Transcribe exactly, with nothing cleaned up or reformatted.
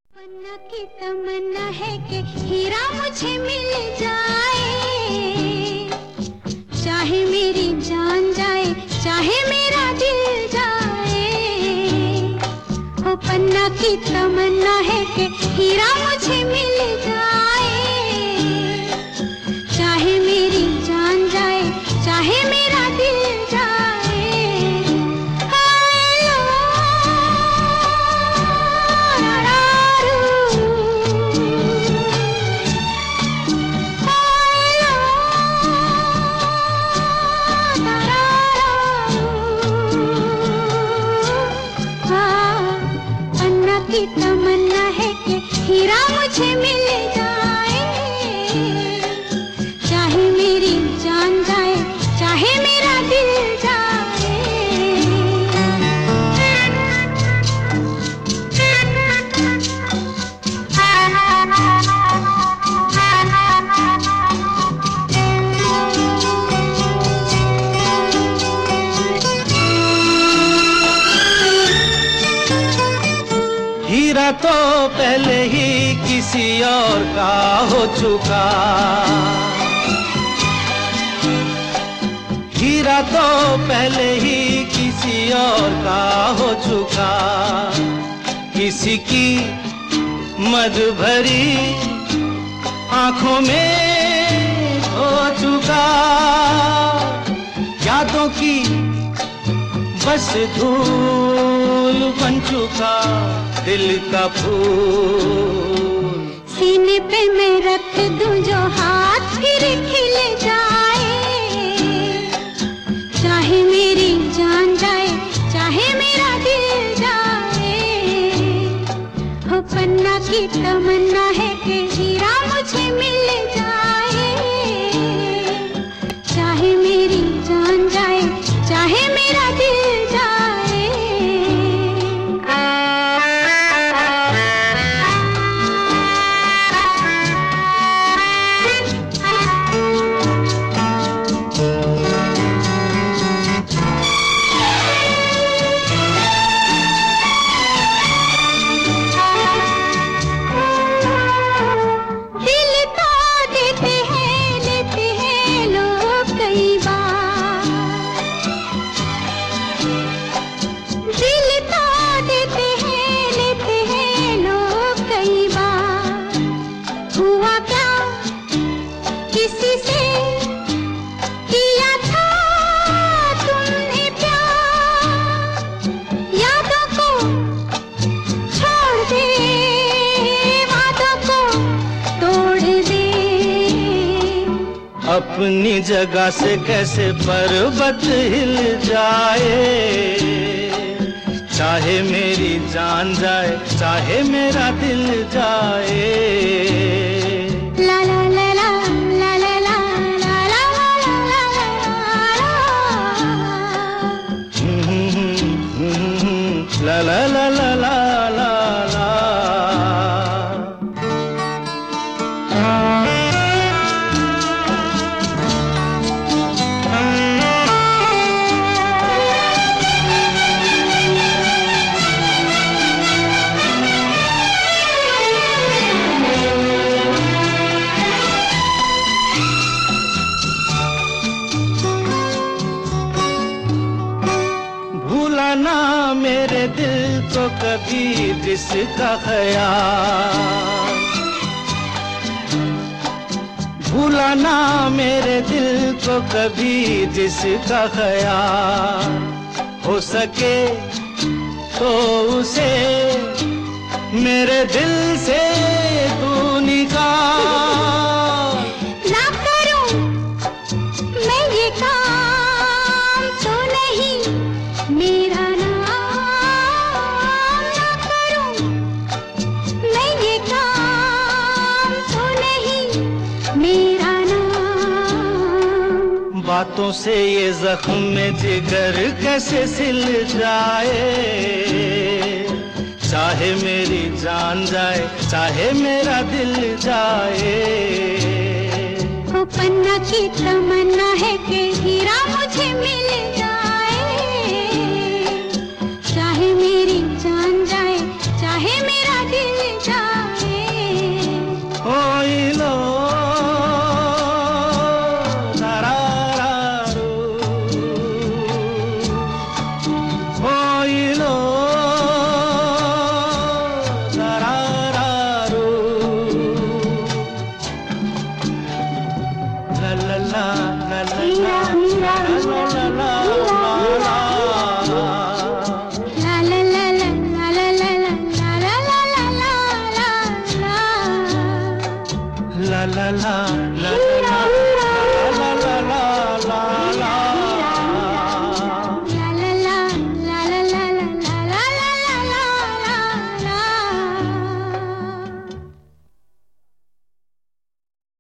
तमन्ना की तमन्ना है कि हीरा मुझे मिल जाए, चाहे मेरी जान जाए चाहे मेरा दिल जाए। ओ पन्ना की तमन्ना है कि हीरा मुझे मिल जाए, चाहे मेरी जान जाए चाहे मेरा दिल जाए। की तमन्ना है कि हीरा मुझे मिल जाए, चाहे मेरी जान जाए चाहे मेरा दिल जाए। हीरा तो पहले ही किसी और का हो चुका, हीरा तो पहले ही किसी और का हो चुका। किसी की मद भरी आंखों में हो चुका, यादों की बस धूल बन चुका दिल का फूल। सीने पे मैं रख दूं जो हाथ फिर खिल जाए, चाहे मेरी जान जाए चाहे मेरा दिल जाए। हो पन्ना की तमन्ना है कि हीरा मुझे मिल जाए, चाहे मेरी जान जाए चाहे मेरा दिल जाए। दिल तो देते हैं लेते हैं लोग कई बार, दिल तो देते हैं लेते हैं लोग कई बार। हुआ क्या किसी से किया था तुमने प्यार, यादों को छोड़ दे वादों को तोड़ दे। अपनी जगह से कैसे पर्वत हिल जाए, चाहे मेरी जान जाए चाहे मेरा दिल जाए। ला ला ला ला ला ला ला ला ला ला ला। ला ला ला ला ला ला ला। भूला ना मेरे दिल को कभी जिसका ख्याल, भूला ना मेरे दिल को कभी जिसका ख्याल। हो सके तो उसे मेरे दिल से तू निकाल। ना करूं मैं ये काम तो नहीं मेरा नाम, ना करूं मैं ये काम तो नहीं मेरा नाम। बातों से ये जख्म में जिगर कैसे सिल जाए, चाहे मेरी जान जाए चाहे मेरा दिल जाए। ओ पन्ना की तमन्ना है कि हीरा मुझे मिल जाए, चाहे मेरी जान जाए चाहे मेरा दिल जाए।